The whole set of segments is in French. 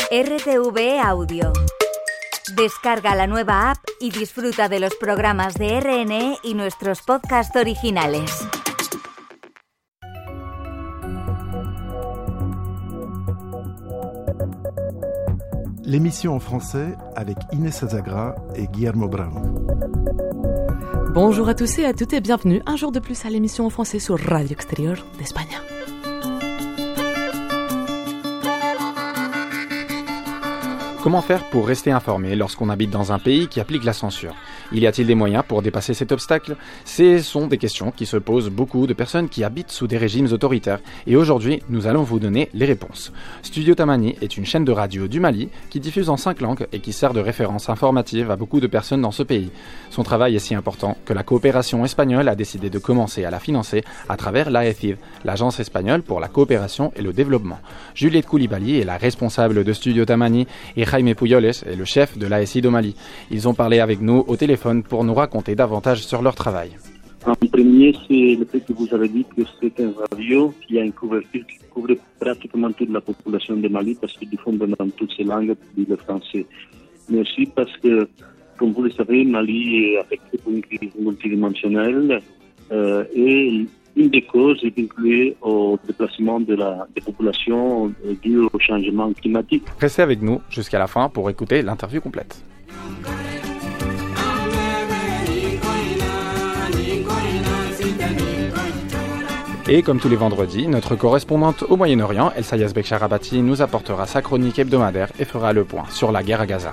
RTV Audio. Descarga la nueva app y disfruta de los programas de RNE y nuestros podcasts originales. L'émission en français avec Inès Azagra et Guillermo Bravo. Bonjour à tous et à toutes et bienvenue un jour de plus à l'émission en français sur Radio Extérieur d'Espagne. Comment faire pour rester informé lorsqu'on habite dans un pays qui applique la censure ? Y a-t-il des moyens pour dépasser cet obstacle ? Ce sont des questions qui se posent beaucoup de personnes qui habitent sous des régimes autoritaires. Et aujourd'hui, nous allons vous donner les réponses. Studio Tamani est une chaîne de radio du Mali qui diffuse en 5 langues et qui sert de référence informative à beaucoup de personnes dans ce pays. Son travail est si important que la coopération espagnole a décidé de commencer à la financer à travers l'AECID, l'Agence espagnole pour la coopération et le développement. Juliette Koulibaly est la responsable de Studio Tamani et Jaime Puyoles est le chef de l'AECID au Mali. Ils ont parlé avec nous au téléphone pour nous raconter davantage sur leur travail. En premier, c'est le fait que vous avez dit que c'est une radio qui a une couverture qui couvre pratiquement toute la population de Mali parce qu'ils diffondent dans toutes ces langues, le français. Mais aussi parce que, comme vous le savez, Mali est affecté par une crise multidimensionnelle et une des causes est vinculée au déplacement de la population dû au changement climatique. Restez avec nous jusqu'à la fin pour écouter l'interview complète. Et comme tous les vendredis, notre correspondante au Moyen-Orient, Elsa Yazbek Sharabati, nous apportera sa chronique hebdomadaire et fera le point sur la guerre à Gaza.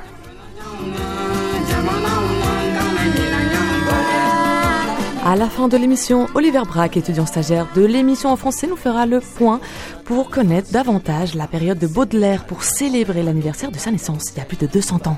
À la fin de l'émission, Oliver Braque, étudiant stagiaire de l'émission en français, nous fera le point pour connaître davantage la période de Baudelaire pour célébrer l'anniversaire de sa naissance, il y a plus de 200 ans.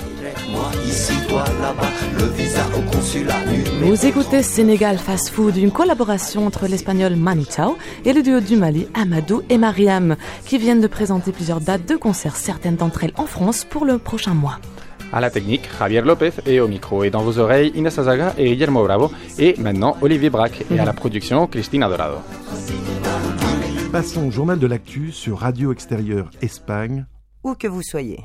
Vous écoutez Sénégal Fast Food, une collaboration entre l'espagnol Manu Chao et le duo du Mali, Amadou et Mariam, qui viennent de présenter plusieurs dates de concerts, certaines d'entre elles en France, pour le prochain mois. À la technique, Javier Lopez et au micro et dans vos oreilles, Inès Azaga et Guillermo Bravo et maintenant Olivier Braque et à la production, Cristina Dorado. Passons au journal de l'actu sur Radio Extérieur Espagne. Où que vous soyez.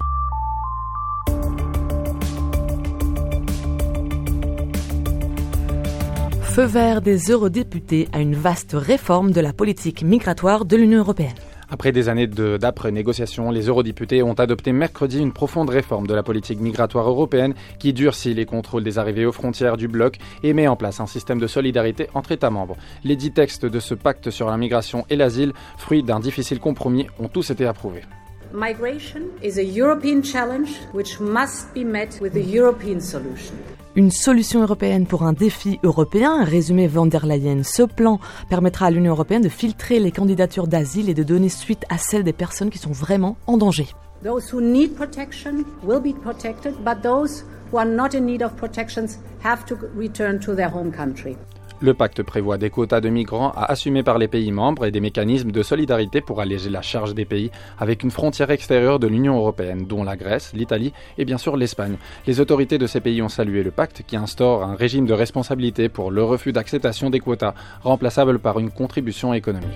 Feu vert des eurodéputés à une vaste réforme de la politique migratoire de l'Union européenne. Après des années d'âpres négociations, les eurodéputés ont adopté mercredi une profonde réforme de la politique migratoire européenne qui durcit les contrôles des arrivées aux frontières du bloc et met en place un système de solidarité entre États membres. Les 10 textes de ce pacte sur la migration et l'asile, fruit d'un difficile compromis, ont tous été approuvés. Migration is a European challenge which must be met with a European solution. Une solution européenne pour un défi européen, résumé von der Leyen. Ce plan permettra à l'Union européenne de filtrer les candidatures d'asile et de donner suite à celles des personnes qui sont vraiment en danger. Those who need protection will be protected, but those who are not in need of protections have to return to their home country. Le pacte prévoit des quotas de migrants à assumer par les pays membres et des mécanismes de solidarité pour alléger la charge des pays avec une frontière extérieure de l'Union européenne, dont la Grèce, l'Italie et bien sûr l'Espagne. Les autorités de ces pays ont salué le pacte qui instaure un régime de responsabilité pour le refus d'acceptation des quotas, remplaçable par une contribution économique.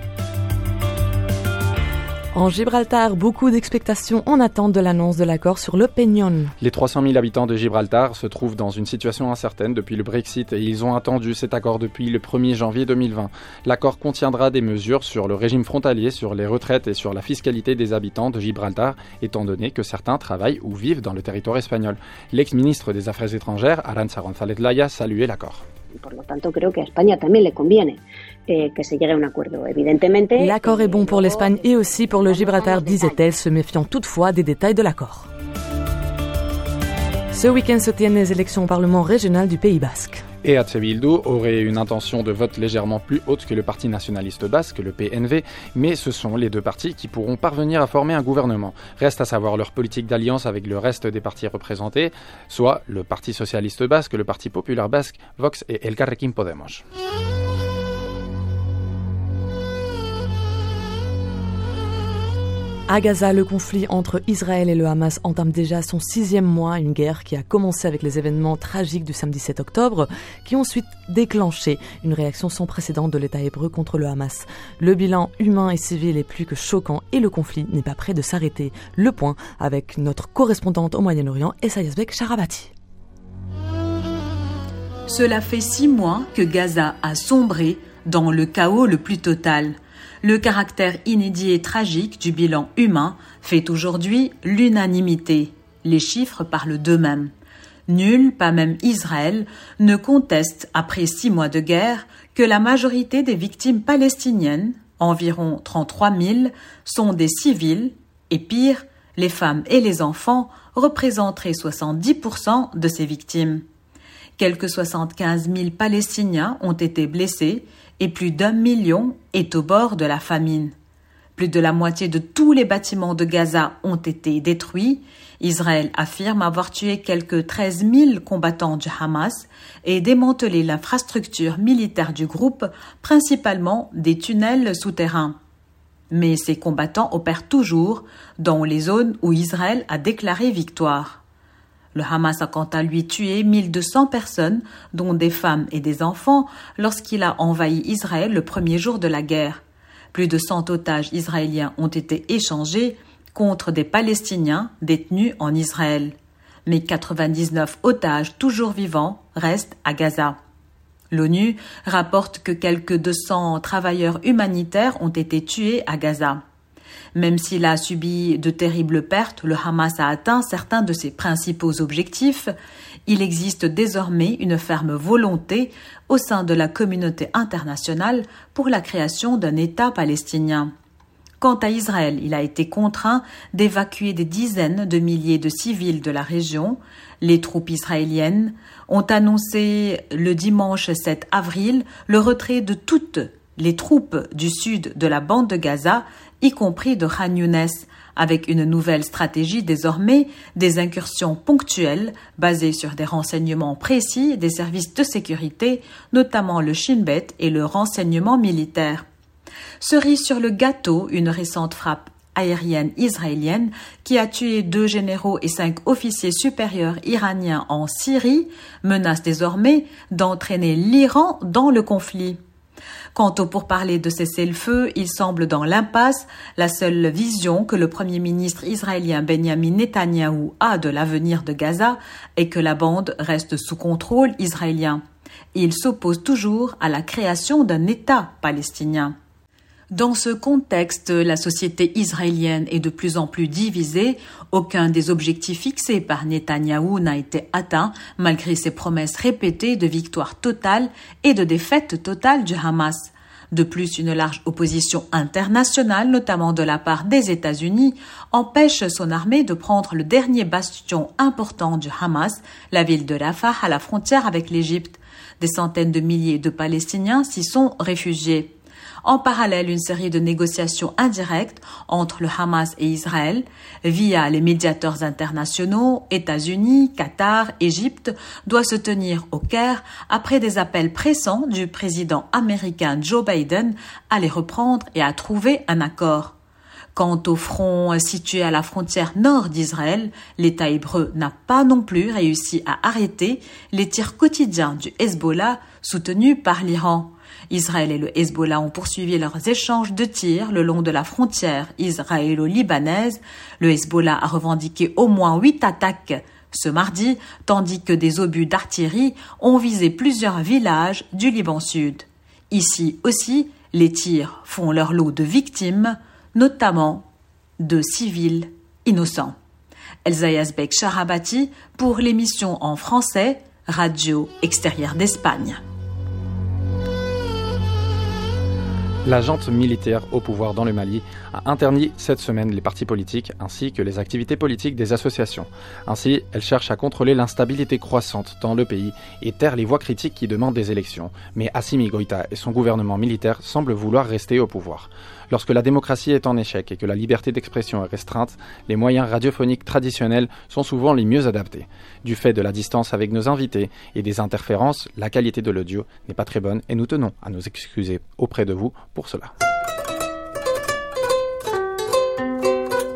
En Gibraltar, beaucoup d'expectations en attente de l'annonce de l'accord sur le Peñón. Les 300 000 habitants de Gibraltar se trouvent dans une situation incertaine depuis le Brexit et ils ont attendu cet accord depuis le 1er janvier 2020. L'accord contiendra des mesures sur le régime frontalier, sur les retraites et sur la fiscalité des habitants de Gibraltar, étant donné que certains travaillent ou vivent dans le territoire espagnol. L'ex-ministre des Affaires étrangères, Arantza González Laya, saluait l'accord. Por lo tanto, creo que a España también le conviene que se llegue a un acuerdo. Evidentemente, l'accord est bon pour l'Espagne et aussi pour le Gibraltar, disait-elle, se méfiant toutefois des détails de l'accord. Ce week-end se tiennent les élections au Parlement régional du Pays Basque. EH Bildu aurait une intention de vote légèrement plus haute que le parti nationaliste basque, le PNV, mais ce sont les deux partis qui pourront parvenir à former un gouvernement. Reste à savoir leur politique d'alliance avec le reste des partis représentés, soit le Parti socialiste basque, le Parti populaire basque, Vox et Elkarrekin Podemos. À Gaza, le conflit entre Israël et le Hamas entame déjà son 6e mois, une guerre qui a commencé avec les événements tragiques du samedi 7 octobre, qui ont ensuite déclenché une réaction sans précédent de l'État hébreu contre le Hamas. Le bilan humain et civil est plus que choquant et le conflit n'est pas prêt de s'arrêter. Le point avec notre correspondante au Moyen-Orient, Essayasbek Charabati. Cela fait 6 mois que Gaza a sombré dans le chaos le plus total. Le caractère inédit et tragique du bilan humain fait aujourd'hui l'unanimité. Les chiffres parlent d'eux-mêmes. Nul, pas même Israël, ne conteste, après 6 mois de guerre, que la majorité des victimes palestiniennes, environ 33 000, sont des civils, et pire, les femmes et les enfants représenteraient 70% de ces victimes. Quelques 75 000 Palestiniens ont été blessés et plus d'1 million est au bord de la famine. Plus de la moitié de tous les bâtiments de Gaza ont été détruits. Israël affirme avoir tué quelques 13 000 combattants du Hamas et démantelé l'infrastructure militaire du groupe, principalement des tunnels souterrains. Mais ces combattants opèrent toujours dans les zones où Israël a déclaré victoire. Le Hamas a quant à lui tué 1200 personnes, dont des femmes et des enfants, lorsqu'il a envahi Israël le premier jour de la guerre. Plus de 100 otages israéliens ont été échangés contre des Palestiniens détenus en Israël. Mais 99 otages toujours vivants restent à Gaza. L'ONU rapporte que quelques 200 travailleurs humanitaires ont été tués à Gaza. Même s'il a subi de terribles pertes, le Hamas a atteint certains de ses principaux objectifs. Il existe désormais une ferme volonté au sein de la communauté internationale pour la création d'un État palestinien. Quant à Israël, il a été contraint d'évacuer des dizaines de milliers de civils de la région. Les troupes israéliennes ont annoncé le dimanche 7 avril le retrait de toutes les troupes du sud de la bande de Gaza, y compris de Khan Younes, avec une nouvelle stratégie désormais, des incursions ponctuelles basées sur des renseignements précis des services de sécurité, notamment le Shin Bet et le renseignement militaire. Cerise sur le gâteau, une récente frappe aérienne israélienne qui a tué 2 généraux et 5 officiers supérieurs iraniens en Syrie menace désormais d'entraîner l'Iran dans le conflit. Quant au pourparlers de cessez-le-feu, il semble dans l'impasse. La seule vision que le Premier ministre israélien Benjamin Netanyahou a de l'avenir de Gaza est que la bande reste sous contrôle israélien. Il s'oppose toujours à la création d'un État palestinien. Dans ce contexte, la société israélienne est de plus en plus divisée. Aucun des objectifs fixés par Netanyahou n'a été atteint, malgré ses promesses répétées de victoire totale et de défaite totale du Hamas. De plus, une large opposition internationale, notamment de la part des États-Unis, empêche son armée de prendre le dernier bastion important du Hamas, la ville de Rafah à la frontière avec l'Égypte. Des centaines de milliers de Palestiniens s'y sont réfugiés. En parallèle, une série de négociations indirectes entre le Hamas et Israël, via les médiateurs internationaux, États-Unis, Qatar, Égypte, doit se tenir au Caire après des appels pressants du président américain Joe Biden à les reprendre et à trouver un accord. Quant au front situé à la frontière nord d'Israël, l'État hébreu n'a pas non plus réussi à arrêter les tirs quotidiens du Hezbollah soutenus par l'Iran. Israël et le Hezbollah ont poursuivi leurs échanges de tirs le long de la frontière israélo-libanaise. Le Hezbollah a revendiqué au moins 8 attaques ce mardi, tandis que des obus d'artillerie ont visé plusieurs villages du Liban Sud. Ici aussi, les tirs font leur lot de victimes, notamment de civils innocents. Elsa Yazbek Charabati pour l'émission en français Radio Extérieure d'Espagne. La junte militaire au pouvoir dans le Mali a interdit cette semaine les partis politiques ainsi que les activités politiques des associations. Ainsi, elle cherche à contrôler l'instabilité croissante dans le pays et taire les voix critiques qui demandent des élections. Mais Assimi Goïta et son gouvernement militaire semblent vouloir rester au pouvoir. Lorsque la démocratie est en échec et que la liberté d'expression est restreinte, les moyens radiophoniques traditionnels sont souvent les mieux adaptés. Du fait de la distance avec nos invités et des interférences, la qualité de l'audio n'est pas très bonne et nous tenons à nous excuser auprès de vous pour cela.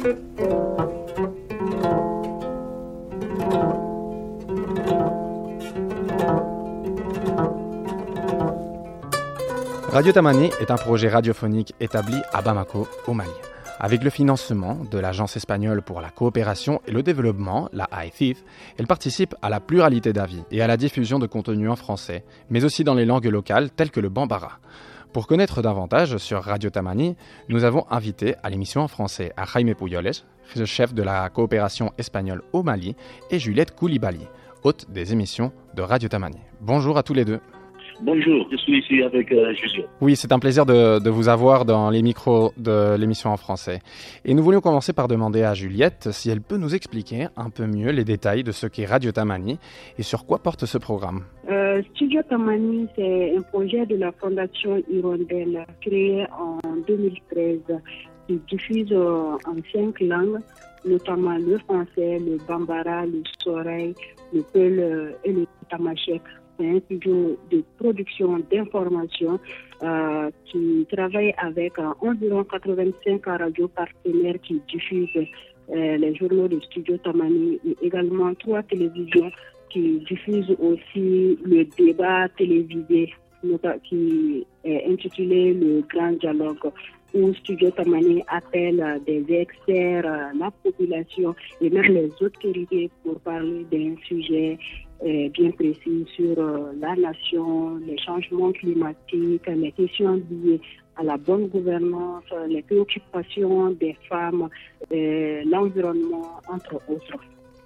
Radio Tamani est un projet radiophonique établi à Bamako, au Mali. Avec le financement de l'Agence espagnole pour la coopération et le développement, la AECID, elle participe à la pluralité d'avis et à la diffusion de contenus en français, mais aussi dans les langues locales telles que le bambara. Pour connaître davantage sur Radio Tamani, nous avons invité à l'émission en français à Jaime Puyoles, chef de la coopération espagnole au Mali, et Juliette Koulibaly, hôte des émissions de Radio Tamani. Bonjour à tous les deux. Bonjour, je suis ici avec Juliette. Oui, c'est un plaisir de vous avoir dans les micros de l'émission en français. Et nous voulions commencer par demander à Juliette si elle peut nous expliquer un peu mieux les détails de ce qu'est Radio Tamani et sur quoi porte ce programme. Studio Tamani, c'est un projet de la Fondation Hirondelle créé en 2013 qui diffuse en 5 langues, notamment le français, le bambara, le soreil, le peul et le tamashek. C'est un studio de production d'information qui travaille avec environ 85 radios partenaires qui diffusent les journaux de Studio Tamani et également 3 télévisions qui diffusent aussi le débat télévisé qui est intitulé Le Grand Dialogue, où Studio Tamani appelle des experts, la population et même les autorités pour parler d'un sujet bien précis sur la nation, les changements climatiques, les questions liées à la bonne gouvernance, les préoccupations des femmes, l'environnement, entre autres.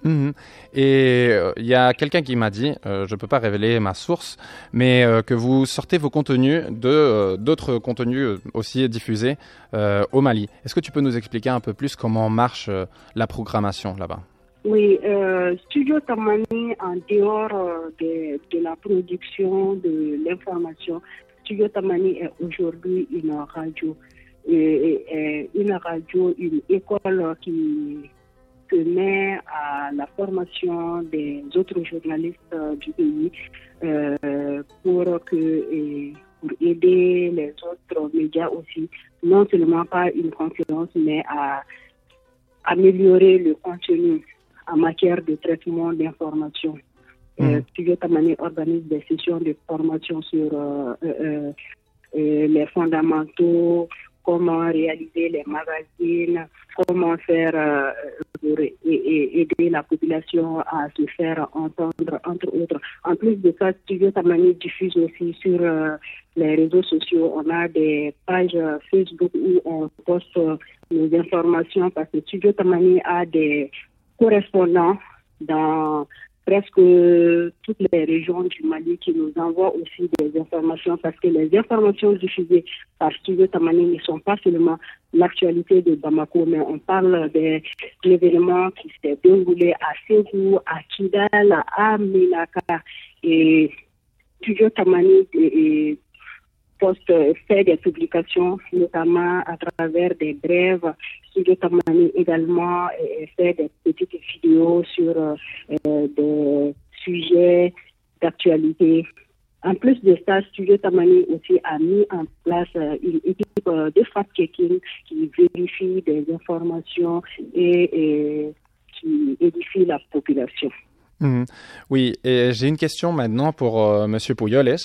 Et il y a quelqu'un qui m'a dit, je ne peux pas révéler ma source, mais que vous sortez vos contenus d'autres contenus aussi diffusés au Mali. Est-ce que tu peux nous expliquer un peu plus comment marche la programmation là-bas ? Oui, Studio Tamani, en dehors de la production de l'information, Studio Tamani est aujourd'hui une radio, une école qui se met à la formation des autres journalistes du pays pour aider les autres médias aussi, non seulement pas une concurrence, mais à améliorer le contenu en matière de traitement d'information. Studio Tamani organise des sessions de formation sur les fondamentaux, comment réaliser les magazines, comment faire pour aider la population à se faire entendre, entre autres. En plus de ça, Studio Tamani diffuse aussi sur les réseaux sociaux. On a des pages Facebook où on poste nos informations parce que Studio Tamani a des correspondants dans presque toutes les régions du Mali qui nous envoient aussi des informations parce que les informations diffusées par Studio Tamani ne sont pas seulement l'actualité de Bamako, mais on parle des événements qui s'est déroulés à Ségou, à Kidal, à Ménaka. Et Studio Tamani fait des publications, notamment à travers des brèves. Studio Tamani également fait des petites vidéos sur des sujets d'actualité. En plus de ça, Studio Tamani aussi a mis en place une équipe de fact-checking qui vérifie des informations et qui édifie la population. Oui, et j'ai une question maintenant pour Monsieur Puyoles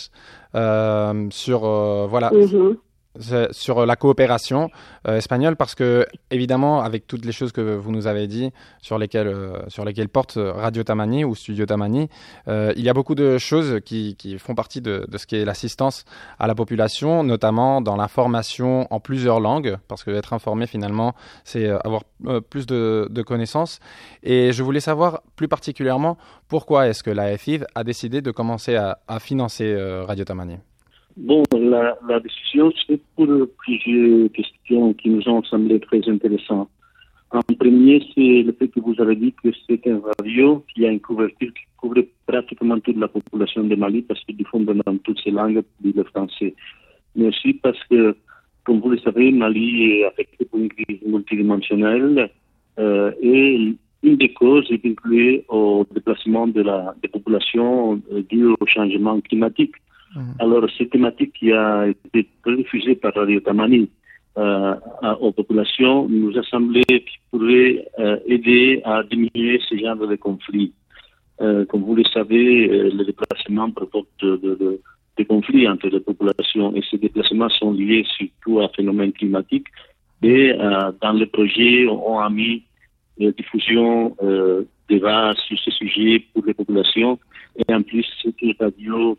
sur la coopération espagnole, parce que évidemment avec toutes les choses que vous nous avez dit sur lesquelles porte Radio Tamani ou Studio Tamani, il y a beaucoup de choses qui font partie de ce qui est l'assistance à la population, notamment dans l'information en plusieurs langues, parce que être informé finalement c'est avoir plus de connaissances. Et je voulais savoir plus particulièrement pourquoi est-ce que la AECID a décidé de commencer à financer Radio Tamani. Bon, la décision, c'est pour plusieurs questions qui nous ont semblé très intéressantes. En premier, c'est le fait que vous avez dit que c'est un radio qui a une couverture qui couvre pratiquement toute la population de Mali parce qu'il diffonde dans toutes ces langues, le français. Mais aussi parce que, comme vous le savez, Mali est affecté par une crise multidimensionnelle et une des causes est inclue au déplacement des populations dû au changement climatique. Alors, cette thématique qui a été diffusée par Radio Tamani aux populations, nous a semblé qu'il pourrait aider à diminuer ce genre de conflits. Comme vous le savez, le déplacement provoque des conflits entre les populations et ces déplacements sont liés surtout à un phénomène climatique. Et dans le projet, on a mis diffusion débats sur ce sujet pour les populations. Et en plus, c'est une radio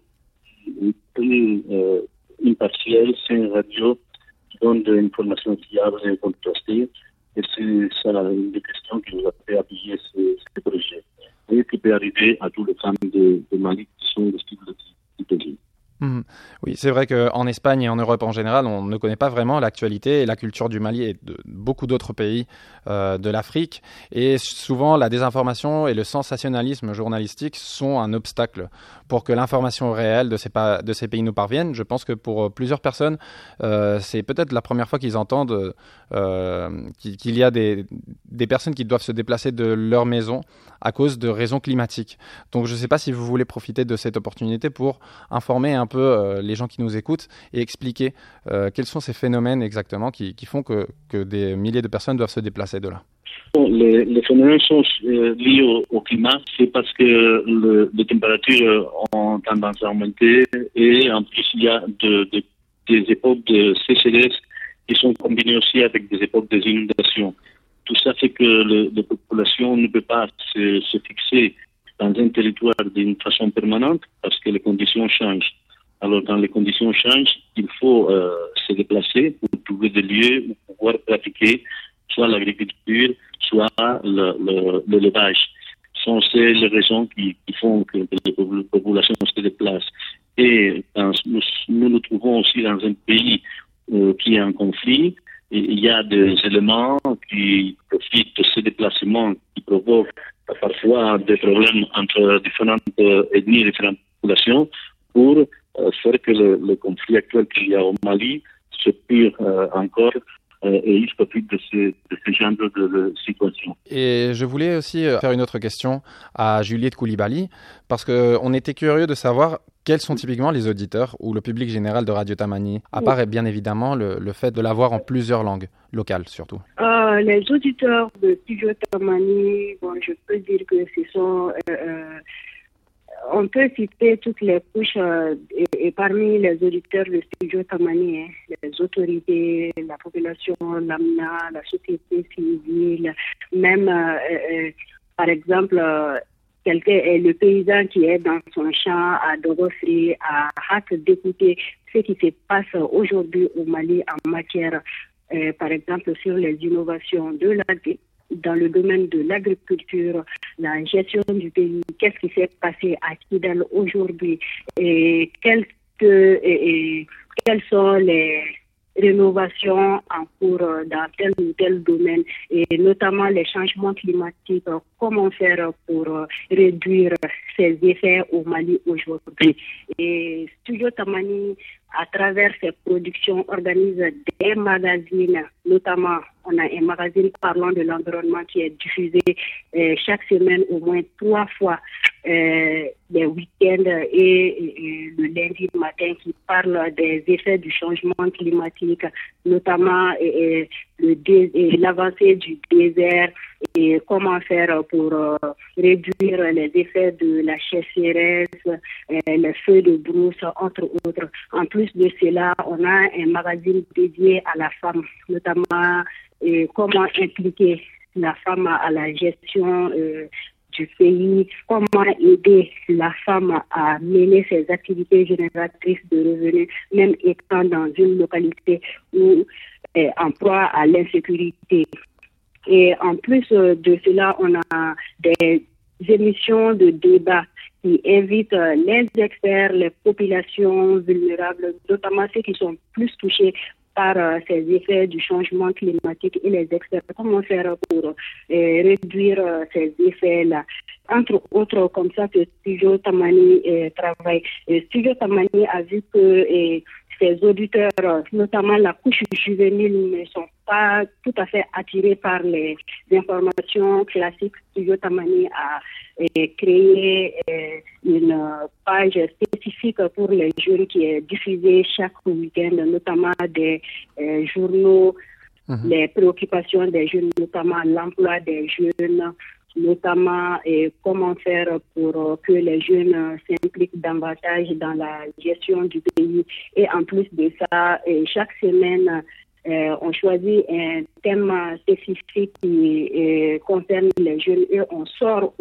plus impartielle, c'est une radio qui donne de l'information fiable et contrastée. Et c'est ça une des questions qui nous a fait appuyer ce projet. Et qui peut arriver à toutes les femmes de Mali qui sont des cibles du pays. Oui, c'est vrai qu'en Espagne et en Europe en général, on ne connaît pas vraiment l'actualité et la culture du Mali et de beaucoup d'autres pays de l'Afrique. Et souvent, la désinformation et le sensationnalisme journalistique sont un obstacle pour que l'information réelle de ces pays nous parvienne. Je pense que pour plusieurs personnes, c'est peut-être la première fois qu'ils entendent qu'il y a des personnes qui doivent se déplacer de leur maison à cause de raisons climatiques. Donc je ne sais pas si vous voulez profiter de cette opportunité pour informer un peu les gens qui nous écoutent et expliquer quels sont ces phénomènes exactement qui font que des milliers de personnes doivent se déplacer de là. Les phénomènes sont liés au climat, c'est parce que les températures ont tendance à augmenter et en plus il y a des époques de sécheresse qui sont combinées aussi avec des époques d'inondation. Tout ça fait que les populations ne peuvent pas se fixer dans un territoire d'une façon permanente parce que les conditions changent. Alors, quand les conditions changent, il faut se déplacer pour trouver des lieux où pouvoir pratiquer soit l'agriculture, soit l'élevage. Ce sont les raisons qui font que les populations se déplacent. Et nous nous trouvons aussi dans un pays qui est en conflit. Et il y a des éléments qui profitent de ces déplacements qui provoquent parfois des problèmes entre différentes ethnies et différentes populations pour faire que le conflit actuel qu'il y a au Mali se pire encore et ils profitent de ce genre de situation. Et je voulais aussi faire une autre question à Juliette Koulibaly parce qu'on était curieux de savoir quels sont typiquement les auditeurs ou le public général de Radio Tamani, à part bien évidemment le fait de l'avoir en plusieurs langues, locales surtout. Les auditeurs de Studio Tamani, je peux dire que ce sont... on peut citer toutes les couches et parmi les auditeurs de Studio Tamani, les autorités, la population lambda, la société civile, même par exemple le paysan qui est dans son champ à Dogofri a hâte d'écouter ce qui se passe aujourd'hui au Mali en matière, par exemple, sur les innovations dans le domaine de l'agriculture, la gestion du pays, qu'est-ce qui s'est passé à Kidal aujourd'hui et quelles sont les rénovations en cours dans tel ou tel domaine et notamment les changements climatiques, comment faire pour réduire ces effets au Mali aujourd'hui. Et Studio Tamani, à travers ses productions, organise des magazines, notamment on a un magazine parlant de l'environnement qui est diffusé chaque semaine au moins 3 fois les week-ends et le lundi matin qui parle des effets du changement climatique, notamment l'avancée du désert et comment faire pour réduire les effets de la sécheresse, les feux de brousse, entre autres. En plus de cela, on a un magazine dédié à la femme, notamment comment impliquer la femme à la gestion du pays, comment aider la femme à mener ses activités génératrices de revenus, même étant dans une localité où en proie à l'insécurité. Et en plus de cela, on a des émissions de débat qui invitent les experts, les populations vulnérables, notamment ceux qui sont plus touchés par ces effets du changement climatique et les experts. Comment faire pour réduire ces effets-là? Entre autres, comme ça que Studio Tamani travaille. Studio Tamani a vu que ses auditeurs, notamment la couche juvénile, ne sont pas tout à fait attirés par les informations classiques. Studio Tamani a créé une page spécifique pour les jeunes qui est diffusée chaque week-end, notamment des journaux, les préoccupations des jeunes, notamment l'emploi des jeunes, notamment comment faire pour que les jeunes s'impliquent davantage dans la gestion du pays. Et en plus de ça, chaque semaine, on choisit un thème spécifique qui concerne les jeunes et on sort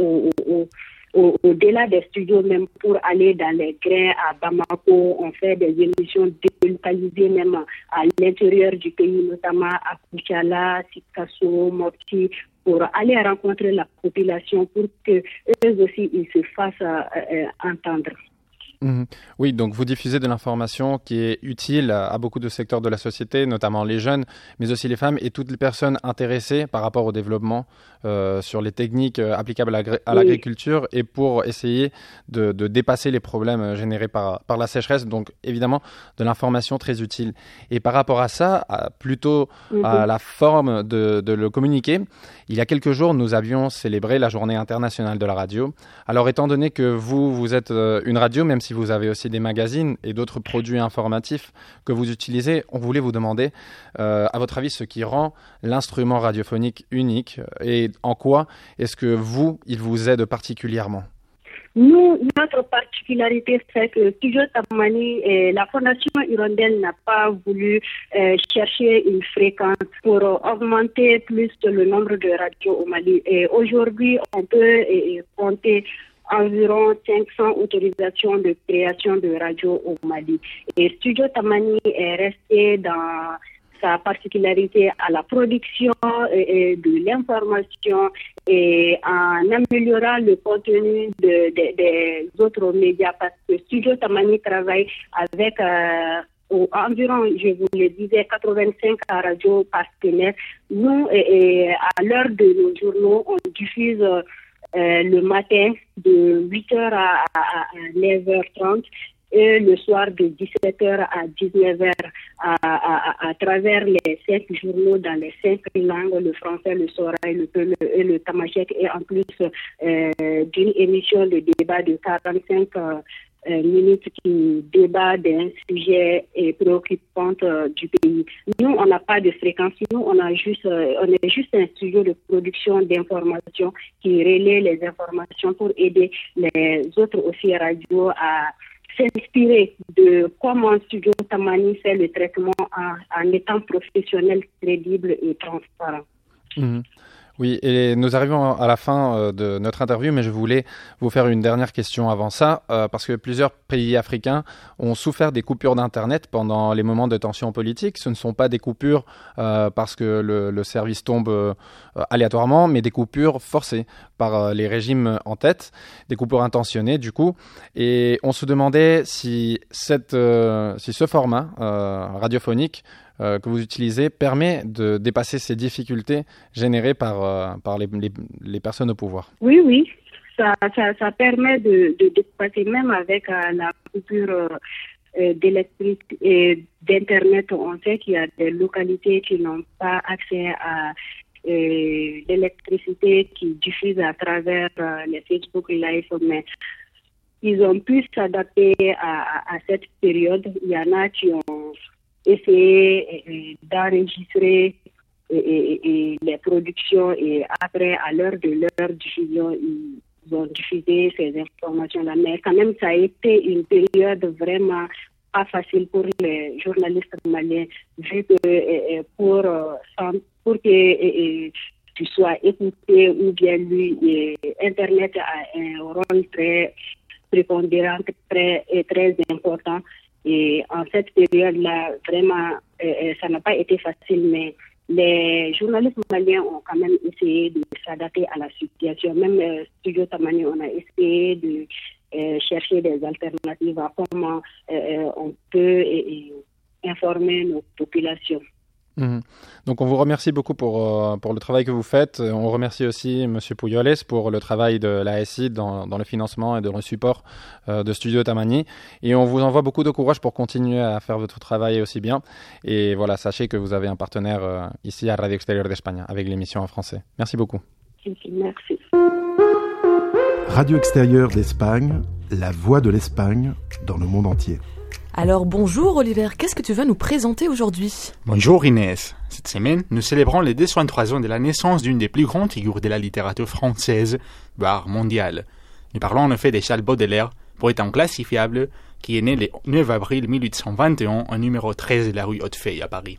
au-delà des studios même pour aller dans les grains à Bamako. On fait des émissions délocalisées même à l'intérieur du pays, notamment à Kouchala, Sikasso, Mopti, pour aller rencontrer la population pour que eux aussi ils se fassent entendre. Oui, donc vous diffusez de l'information qui est utile à beaucoup de secteurs de la société, notamment les jeunes, mais aussi les femmes et toutes les personnes intéressées par rapport au développement sur les techniques applicables à l'agriculture et pour essayer de dépasser les problèmes générés par la sécheresse. Donc évidemment, de l'information très utile. Et par rapport à ça, plutôt à la forme de le communiquer, il y a quelques jours, nous avions célébré la Journée internationale de la radio. Alors étant donné que vous êtes une radio, même si vous avez aussi des magazines et d'autres produits informatifs que vous utilisez, on voulait vous demander, à votre avis, ce qui rend l'instrument radiophonique unique et en quoi est-ce que il vous aide particulièrement? Nous, notre particularité, c'est que Studio Tamani, la Fondation Hirondelle n'a pas voulu chercher une fréquence pour augmenter plus le nombre de radios au Mali. Et aujourd'hui, on peut compter environ 500 autorisations de création de radio au Mali. Et Studio Tamani est resté dans sa particularité à la production de l'information et en améliorant le contenu des autres médias parce que Studio Tamani travaille avec environ, je vous le disais, 85 radios partenaires. Nous, à l'heure de nos journaux, on diffuse le matin de 8h à 9h30 et le soir de 17h à 19h à travers les 5 journaux dans les 5 langues, le français, le soraï, le peul et le tamashek, et en plus d'une émission de débat de 45 minutes qui débat d'un sujet préoccupant du pays. Nous, on n'a pas de fréquence. Nous, on est juste un studio de production d'informations qui relaie les informations pour aider les autres aussi radios à s'inspirer de comment Studio Tamani fait le traitement en étant professionnel, crédible et transparent. Oui, et nous arrivons à la fin de notre interview, mais je voulais vous faire une dernière question avant ça, parce que plusieurs pays africains ont souffert des coupures d'Internet pendant les moments de tension politique. Ce ne sont pas des coupures parce que le service tombe aléatoirement, mais des coupures forcées par les régimes en tête, des coupures intentionnées du coup. Et on se demandait si ce format radiophonique que vous utilisez permet de dépasser ces difficultés générées par les personnes au pouvoir. Oui, ça permet de dépasser même avec la coupure d'électricité et d'Internet. On sait qu'il y a des localités qui n'ont pas accès à l'électricité qui diffuse à travers les Facebook Live, mais ils ont pu s'adapter à cette période. Il y en a qui ont essayé d'enregistrer les productions et après, à l'heure de leur diffusion, ils ont diffusé ces informations-là. Mais quand même, ça a été une période vraiment pas facile pour les journalistes maliens, vu que pour que tu sois écouté ou bien lui, Internet a un rôle très prépondérant, très important. Et en cette période-là, vraiment, ça n'a pas été facile, mais les journalistes maliens ont quand même essayé de s'adapter à la situation. Même Studio Tamani, on a essayé de chercher des alternatives à comment on peut informer nos populations. Donc on vous remercie beaucoup pour le travail que vous faites. On remercie aussi M. Pujoles pour le travail de l'ASI dans le financement et dans le support de Studio Tamani. Et on vous envoie beaucoup de courage pour continuer à faire votre travail aussi bien. Et voilà, sachez que vous avez un partenaire ici à Radio Extérieure d'Espagne avec l'émission en français. Merci beaucoup. Merci. Radio Extérieure d'Espagne, la voix de l'Espagne dans le monde entier. Alors bonjour Oliver, qu'est-ce que tu vas nous présenter aujourd'hui ? Bonjour Inès. Cette semaine, nous célébrons les 203 ans de la naissance d'une des plus grandes figures de la littérature française, voire mondiale. Nous parlons en effet de Charles Baudelaire, poète inclassifiable, qui est né le 9 avril 1821 au numéro 13 de la rue Hautefeuille à Paris.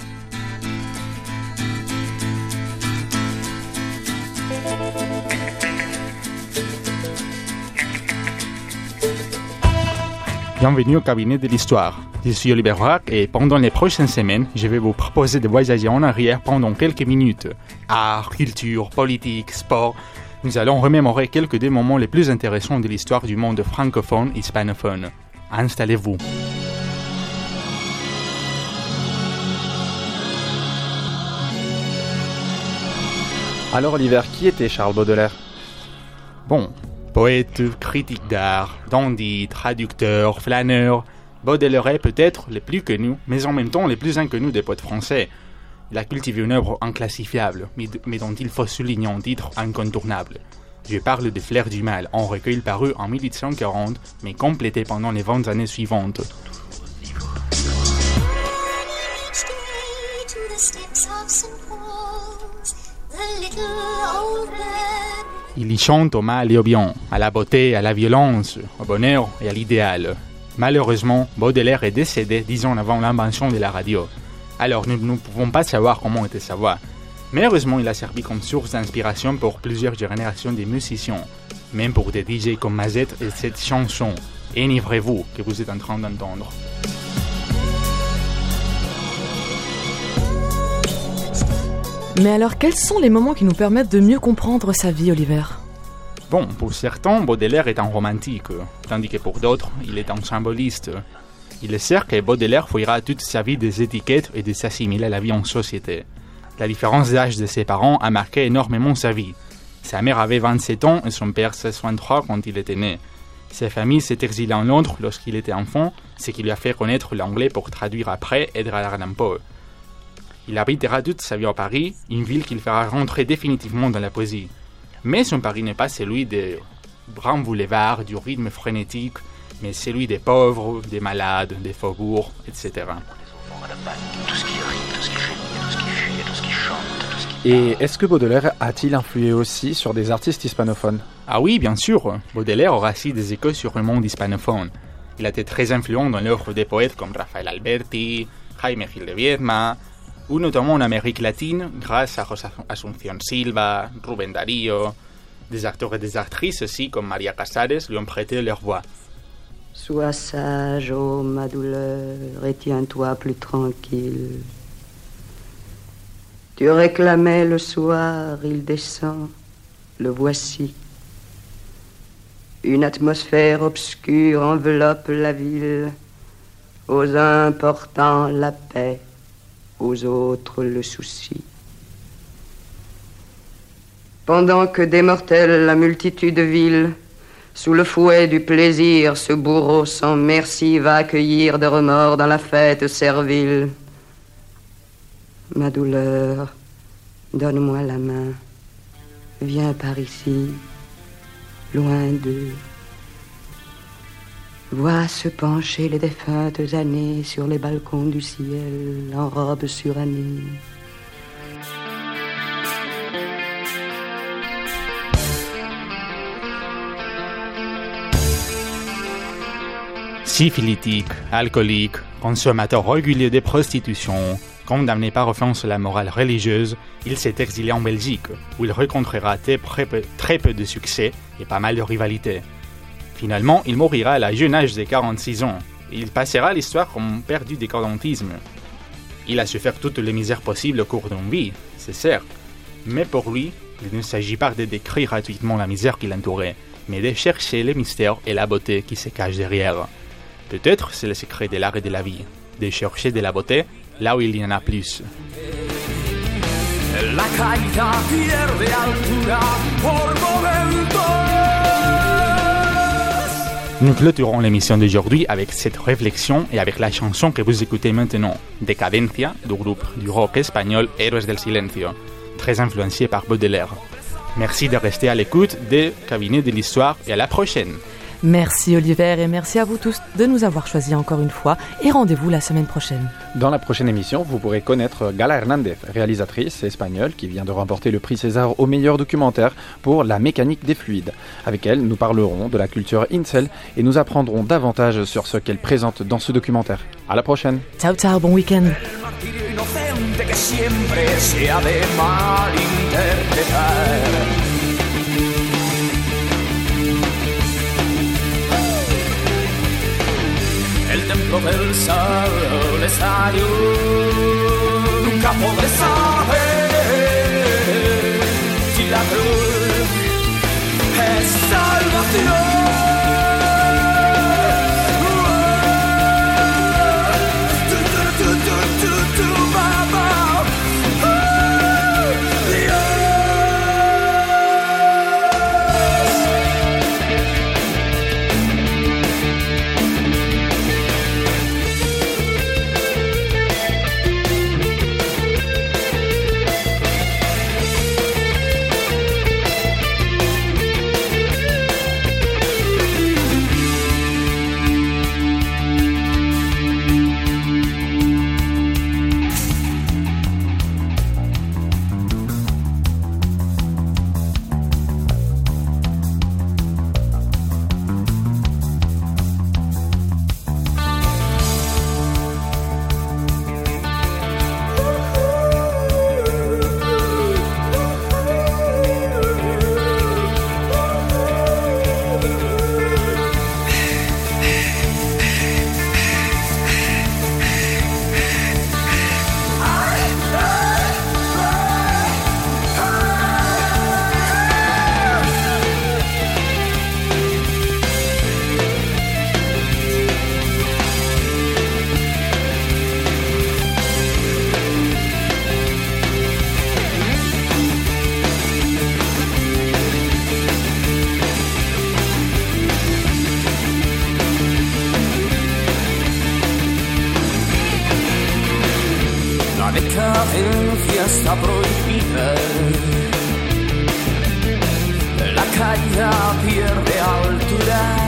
Bienvenue au cabinet de l'histoire. Je suis Oliver Braque et pendant les prochaines semaines, je vais vous proposer de voyager en arrière pendant quelques minutes. Art, culture, politique, sport. Nous allons remémorer quelques des moments les plus intéressants de l'histoire du monde francophone et hispanophone. Installez-vous. Alors Oliver, qui était Charles Baudelaire ? Bon, poète, critique d'art, dandy, traducteur, flâneur, Baudelaire est peut-être le plus connu, mais en même temps le plus inconnu des poètes français. Il a cultivé une œuvre inclassifiable, mais dont il faut souligner un titre incontournable. Je parle de Fleurs du Mal, un recueil paru en 1840, mais complété pendant les 20 années suivantes. Il y chante au mal et au bien, à la beauté, à la violence, au bonheur et à l'idéal. Malheureusement, Baudelaire est décédé 10 ans avant l'invention de la radio. Alors nous ne pouvons pas savoir comment était sa voix. Mais heureusement, il a servi comme source d'inspiration pour plusieurs générations de musiciens, même pour des DJ comme Mazette et cette chanson « Enivrez-vous » que vous êtes en train d'entendre. Mais alors, quels sont les moments qui nous permettent de mieux comprendre sa vie, Oliver ? Bon, pour certains, Baudelaire est un romantique, tandis que pour d'autres, il est un symboliste. Il est certain que Baudelaire fouillera toute sa vie des étiquettes et de s'assimiler à la vie en société. La différence d'âge de ses parents a marqué énormément sa vie. Sa mère avait 27 ans et son père 63 quand il était né. Sa famille s'est exilée en Londres lorsqu'il était enfant, ce qui lui a fait connaître l'anglais pour traduire après Edgar Allan Poe. Il habitera toute sa vie à Paris, une ville qu'il fera rentrer définitivement dans la poésie. Mais son Paris n'est pas celui des grands boulevards, du rythme frénétique, mais celui des pauvres, des malades, des faubourgs, etc. Et est-ce que Baudelaire a-t-il influé aussi sur des artistes hispanophones ? Ah oui, bien sûr. Baudelaire aura aussi des échos sur le monde hispanophone. Il a été très influent dans l'œuvre des poètes comme Rafael Alberti, Jaime Gil de Viedma, ou notamment en Amérique latine, grâce à Asunción Silva, Rubén Darío. Des acteurs et des actrices aussi, comme Maria Casares, lui ont prêté leur voix. Sois sage, ô ma douleur, et tiens-toi plus tranquille. Tu réclamais le soir, il descend, le voici. Une atmosphère obscure enveloppe la ville, aux uns portant la paix, aux autres le souci. Pendant que des mortels, la multitude vile, sous le fouet du plaisir, ce bourreau sans merci va accueillir de remords dans la fête servile. Ma douleur, donne-moi la main, viens par ici, loin d'eux. Vois se pencher les défuntes années sur les balcons du ciel en robe surannée. Syphilitique, alcoolique, consommateur régulier de prostitution, condamné par offense à la morale religieuse, il s'est exilé en Belgique, où il rencontrera très peu de succès et pas mal de rivalités. Finalement, il mourira à la jeune âge de 46 ans, et il passera à l'histoire comme père du décadentisme. Il a souffert toutes les misères possibles au cours d'une vie, c'est certes, mais pour lui, il ne s'agit pas de décrire gratuitement la misère qui l'entourait, mais de chercher les mystères et la beauté qui se cachent derrière. Peut-être c'est le secret de l'art et de la vie, de chercher de la beauté là où il y en a plus. La caída pierde altura por momentos. Nous clôturons l'émission d'aujourd'hui avec cette réflexion et avec la chanson que vous écoutez maintenant, Decadencia, du groupe du rock espagnol Héroes del Silencio, très influencé par Baudelaire. Merci de rester à l'écoute des Cabinets de l'Histoire et à la prochaine. Merci Oliver et merci à vous tous de nous avoir choisis encore une fois et rendez-vous la semaine prochaine. Dans la prochaine émission, vous pourrez connaître Gala Hernández, réalisatrice espagnole qui vient de remporter le prix César au meilleur documentaire pour La mécanique des fluides. Avec elle, nous parlerons de la culture incel et nous apprendrons davantage sur ce qu'elle présente dans ce documentaire. À la prochaine. Ciao ciao, bon week-end. El templo del sol estalló, nunca podré saber si la cruz es salvación. La decadencia está prohibida, la caída pierde altura.